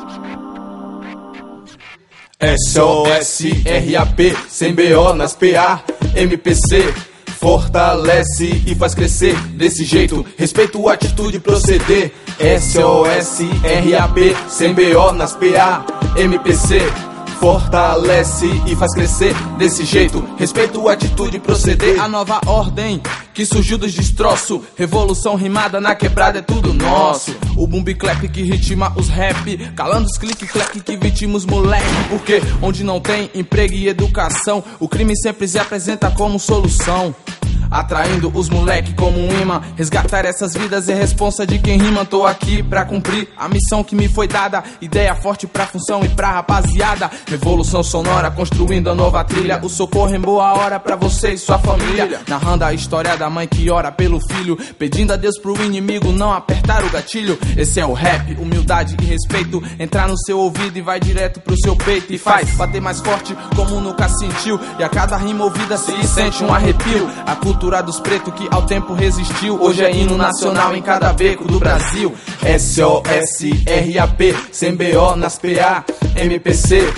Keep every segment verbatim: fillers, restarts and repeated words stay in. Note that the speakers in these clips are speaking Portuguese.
S O S, R A P, sem B O nas P A, M P C, fortalece e faz crescer desse jeito, respeito, atitude, proceder. S O S, R A P, sem B O nas P A, M P C, fortalece e faz crescer desse jeito, respeito, atitude, proceder. A nova ordem que surgiu dos destroços, revolução rimada na quebrada é tudo nosso. O boom clap que ritma os rap, calando os clique clack que vitimos moleque. Porque onde não tem emprego e educação, o crime sempre se apresenta como solução, atraindo os moleque como um imã. Resgatar essas vidas é responsa de quem rima. Tô aqui pra cumprir a missão que me foi dada, ideia forte pra função e pra rapaziada. Revolução sonora construindo a nova trilha, o socorro em boa hora pra você e sua família. Narrando a história da mãe que ora pelo filho, pedindo a Deus pro inimigo não apertar o gatilho. Esse é o rap, humildade e respeito, entrar no seu ouvido e vai direto pro seu peito. E faz bater mais forte como nunca sentiu, e a cada rima ouvida se sente um arrepio. A cultura dos pretos que ao tempo resistiu, hoje é hino nacional em cada beco do Brasil. S O S, R A P, sem B O nas P A, M P C,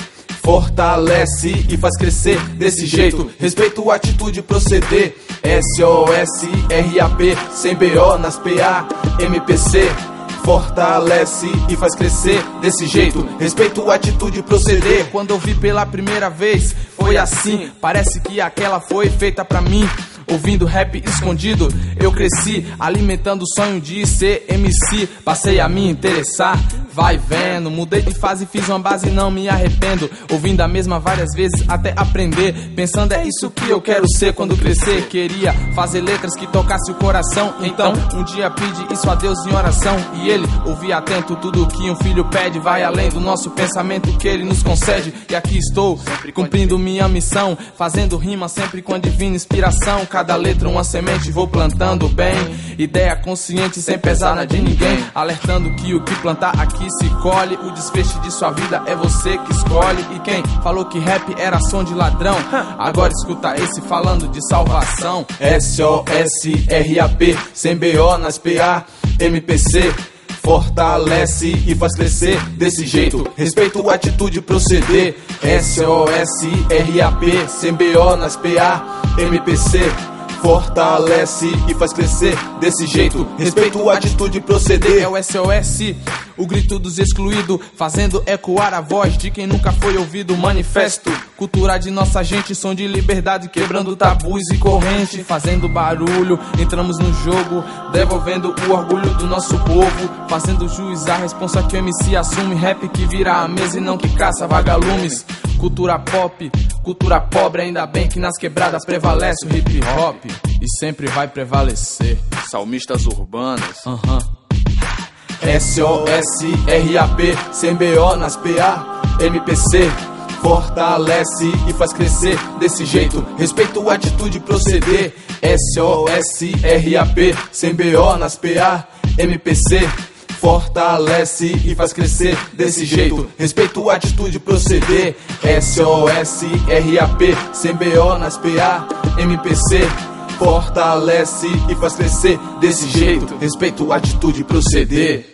fortalece e faz crescer desse jeito, respeito, atitude, proceder. S O S, R A P, sem B O nas P A, M P C, fortalece e faz crescer desse jeito, respeito, atitude, proceder. Quando eu vi pela primeira vez, foi assim, parece que aquela foi feita pra mim. Ouvindo rap escondido, eu cresci, alimentando o sonho de ser M C. Passei a me interessar, vai vendo, mudei de fase, fiz uma base e não me arrependo. Ouvindo a mesma várias vezes até aprender, pensando é isso que eu quero ser quando crescer. Queria fazer letras que tocasse o coração, então um dia pedi isso a Deus em oração, e ele ouvia atento tudo que um filho pede. Vai além do nosso pensamento que ele nos concede, e aqui estou, cumprindo minha missão, fazendo rima sempre com a divina inspiração. Cada letra uma semente vou plantando bem, ideia consciente sem pesar na de ninguém, alertando que o que plantar aqui se colhe. O desfecho de sua vida é você que escolhe. E quem falou que rap era som de ladrão, agora escuta esse falando de salvação. S O S, R A P, sem B O nas P A, M P C, fortalece e faz crescer desse jeito, respeito, atitude, proceder. S O S, R A P, sem B O nas P A, M P C, fortalece e faz crescer desse jeito, respeito, atitude, proceder. É o S O S, o grito dos excluídos, fazendo ecoar a voz de quem nunca foi ouvido. Manifesto, cultura de nossa gente, som de liberdade, quebrando tabus e corrente, fazendo barulho, entramos no jogo, devolvendo o orgulho do nosso povo, fazendo juiz a responsa que o M C assume. Rap que vira a mesa e não que caça vagalumes. Cultura pop, cultura pobre, ainda bem que nas quebradas prevalece o hip hop, e sempre vai prevalecer. Salmistas urbanas, aham. Uh-huh. S O S, R A P, sem B O nas P A, M P C, fortalece e faz crescer desse jeito, respeito, atitude, proceder. S O S, R A P, sem B O nas P A, M P C, fortalece e faz crescer desse jeito, respeito, atitude, proceder. S O S, R A P, sem B O nas P A, M P C, fortalece e faz crescer desse jeito, respeito, atitude, proceder.